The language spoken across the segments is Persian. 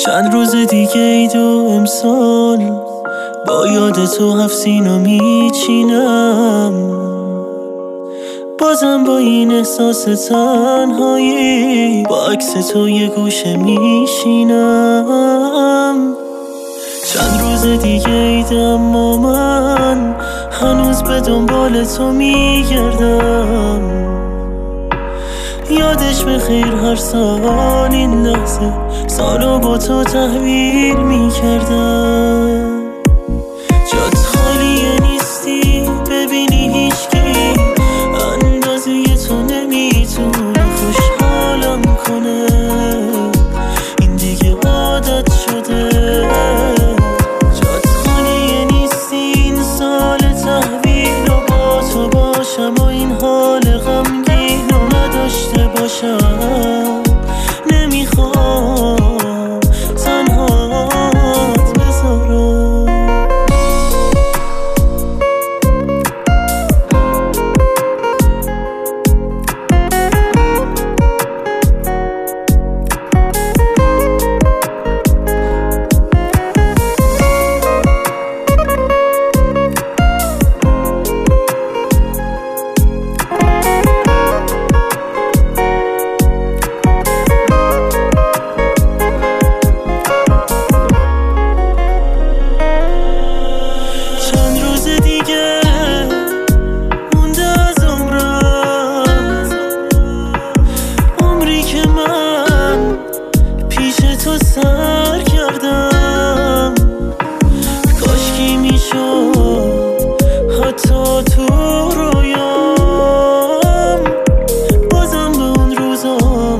چند روز دیگه عید و امسال با یاد تو 7 سینو میچینم، بازم با این احساس تنهایی با عکس تو یه گوشه میشینم. چند روز دیگه عید اما من هنوز به دنبال تو میگردم، یادش بخیر هر سال این لحظه سالو با تو تحویل میکردم. جات خالیه نیستی ببینی هیچکی اندازه تو نمیتونه خوشحالم کنه، این دیگه عادت شده. جات خالیه نیستی این سال تحویل و با تو باشم و این حال غمگین و نداشته باشم. نمیخوام تنهات بذارم. سر کردم کاشکی میشد حتی تو رویام، بازم به اون روزام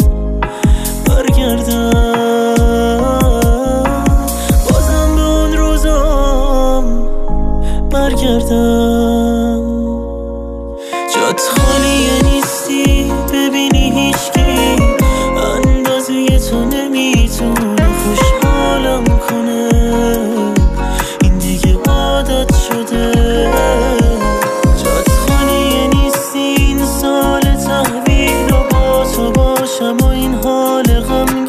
برگردم، بازم به اون روزام برگردم. جات خالیه نیستی ببینی هیچکی اندازه تو نمیتونه خوشحالم کنه، این دیگه عادت شده. جات خالیه نیستی این سال تحویل و با تو باشم و این حال غم